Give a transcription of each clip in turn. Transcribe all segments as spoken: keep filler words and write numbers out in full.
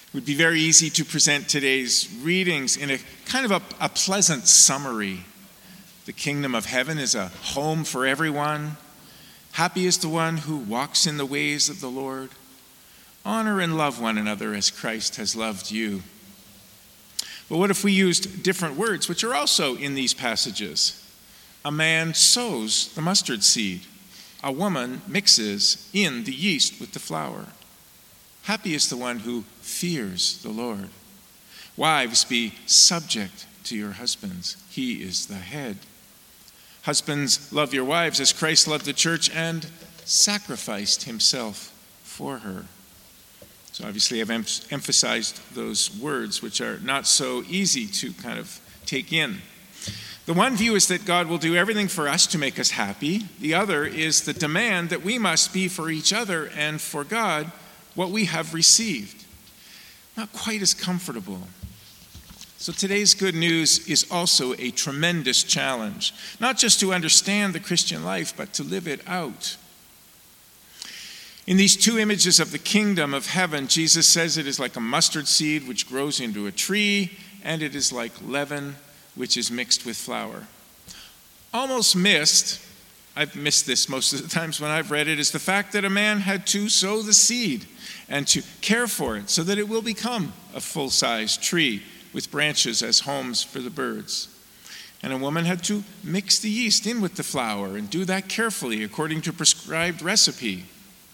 It would be very easy to present today's readings in a kind of a, a pleasant summary. The kingdom of heaven is a home for everyone. Happy is the one who walks in the ways of the Lord. Honor and love one another as Christ has loved you. But what if we used different words, which are also in these passages? A man sows the mustard seed. A woman mixes in the yeast with the flour. Happy is the one who fears the Lord. Wives, be subject to your husbands. He is the head. Husbands, love your wives as Christ loved the church and sacrificed himself for her. So obviously I've em- emphasized those words, which are not so easy to kind of take in. The one view is that God will do everything for us to make us happy. The other is the demand that we must be for each other and for God what we have received. Not quite as comfortable. So today's good news is also a tremendous challenge, not just to understand the Christian life, but to live it out. In these two images of the kingdom of heaven, Jesus says it is like a mustard seed which grows into a tree, and it is like leaven which is mixed with flour. Almost missed, I've missed this most of the times when I've read it, is the fact that a man had to sow the seed and to care for it so that it will become a full-size tree with branches as homes for the birds. And a woman had to mix the yeast in with the flour and do that carefully according to a prescribed recipe.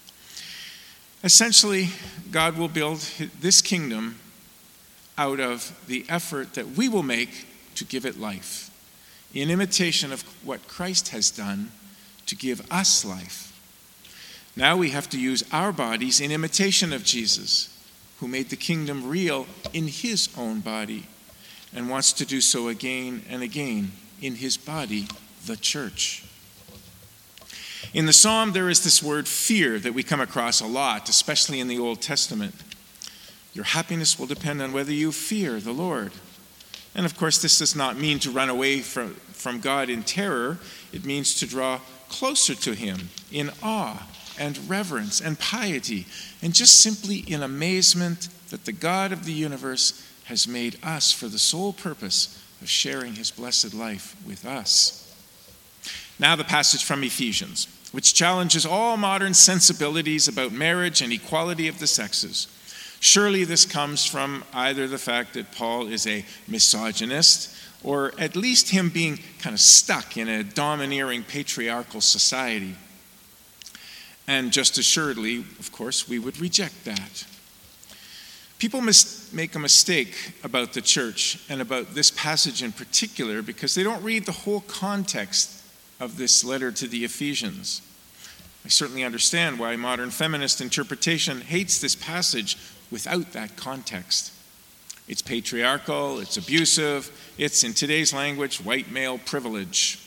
Essentially, God will build this kingdom out of the effort that we will make to give it life, in imitation of what Christ has done to give us life. Now we have to use our bodies in imitation of Jesus, who made the kingdom real in his own body and wants to do so again and again in his body, the church. In the psalm, there is this word fear that we come across a lot, especially in the Old Testament. Your happiness will depend on whether you fear the Lord. And of course, this does not mean to run away from, from God in terror. It means to draw closer to him in awe and reverence and piety, and just simply in amazement that the God of the universe has made us for the sole purpose of sharing his blessed life with us. Now the passage from Ephesians, which challenges all modern sensibilities about marriage and equality of the sexes. Surely this comes from either the fact that Paul is a misogynist, or at least him being kind of stuck in a domineering patriarchal society. And just assuredly, of course, we would reject that. People mis- make a mistake about the church and about this passage in particular because they don't read the whole context of this letter to the Ephesians. I certainly understand why modern feminist interpretation hates this passage without that context. It's patriarchal, it's abusive, it's, in today's language, white male privilege.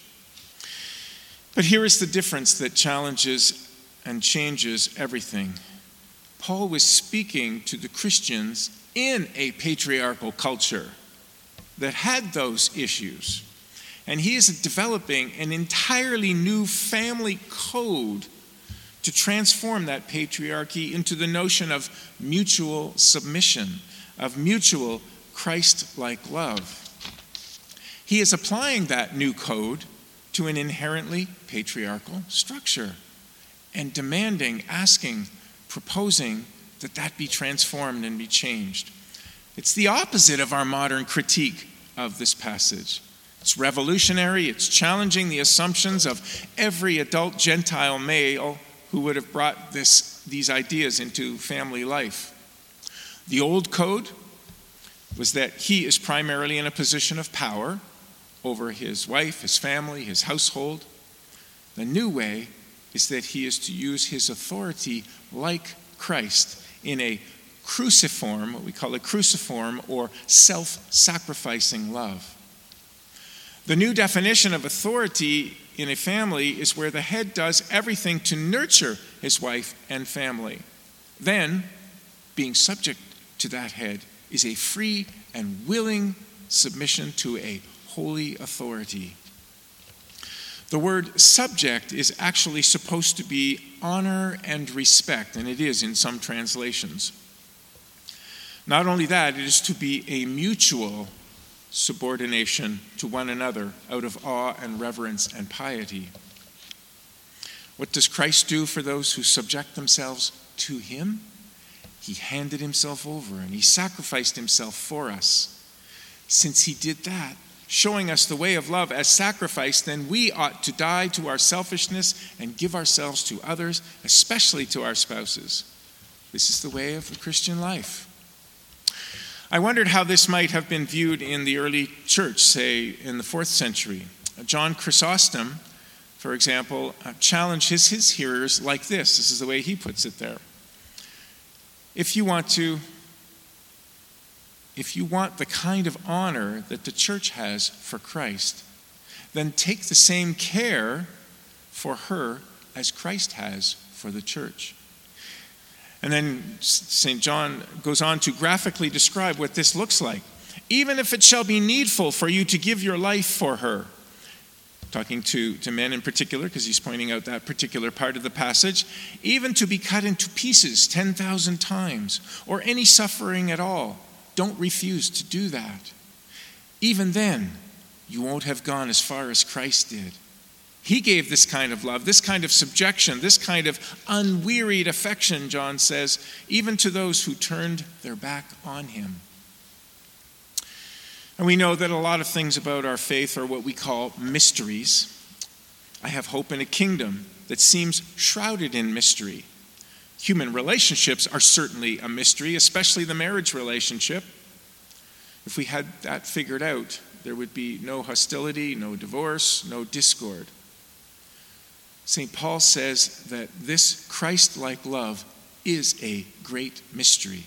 But here is the difference that challenges and changes everything. Paul was speaking to the Christians in a patriarchal culture that had those issues. And he is developing an entirely new family code to transform that patriarchy into the notion of mutual submission, of mutual Christ-like love. He is applying that new code to an inherently patriarchal structure and demanding, asking, proposing that that be transformed and be changed. It's the opposite of our modern critique of this passage. It's revolutionary, it's challenging the assumptions of every adult Gentile male who would have brought this, these ideas into family life. The old code was that he is primarily in a position of power over his wife, his family, his household. The new way is that he is to use his authority like Christ in a cruciform, what we call a cruciform, or self-sacrificing love. The new definition of authority in a family is where the head does everything to nurture his wife and family. Then, being subject to that head is a free and willing submission to a holy authority. The word subject is actually supposed to be honor and respect, and it is in some translations. Not only that, it is to be a mutual subordination to one another out of awe and reverence and piety. What does Christ do for those who subject themselves to him? He handed himself over and he sacrificed himself for us. Since he did that, showing us the way of love as sacrifice, then we ought to die to our selfishness and give ourselves to others, especially to our spouses. This is the way of the Christian life. I wondered how this might have been viewed in the early church, say in the fourth century. John Chrysostom, for example, challenged his, his hearers like this. This is the way he puts it there. If you want to, if you want the kind of honor that the church has for Christ, then take the same care for her as Christ has for the church. And then Saint John goes on to graphically describe what this looks like. Even if it shall be needful for you to give your life for her. Talking to, to men in particular, because he's pointing out that particular part of the passage. Even to be cut into pieces ten thousand times, or any suffering at all. Don't refuse to do that. Even then, you won't have gone as far as Christ did. He gave this kind of love, this kind of subjection, this kind of unwearied affection, John says, even to those who turned their back on him. And we know that a lot of things about our faith are what we call mysteries. I have hope in a kingdom that seems shrouded in mystery. Human relationships are certainly a mystery, especially the marriage relationship. If we had that figured out, there would be no hostility, no divorce, no discord. Saint Paul says that this Christ-like love is a great mystery.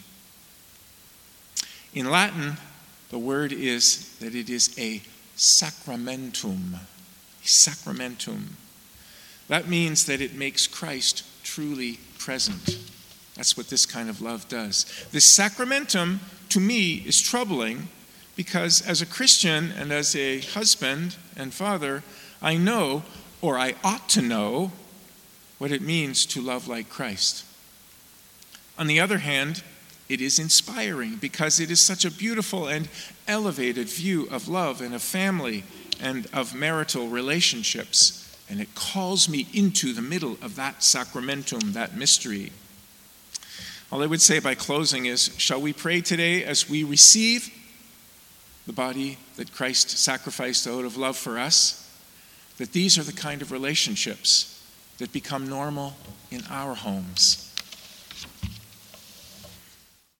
In Latin, the word is that it is a sacramentum. A sacramentum. That means that it makes Christ truly present. That's what this kind of love does. This sacramentum, to me, is troubling because as a Christian and as a husband and father, I know, or I ought to know, what it means to love like Christ. On the other hand, it is inspiring because it is such a beautiful and elevated view of love and of family and of marital relationships. And it calls me into the middle of that sacramentum, that mystery. All I would say by closing is, shall we pray today as we receive the body that Christ sacrificed out of love for us, that these are the kind of relationships that become normal in our homes.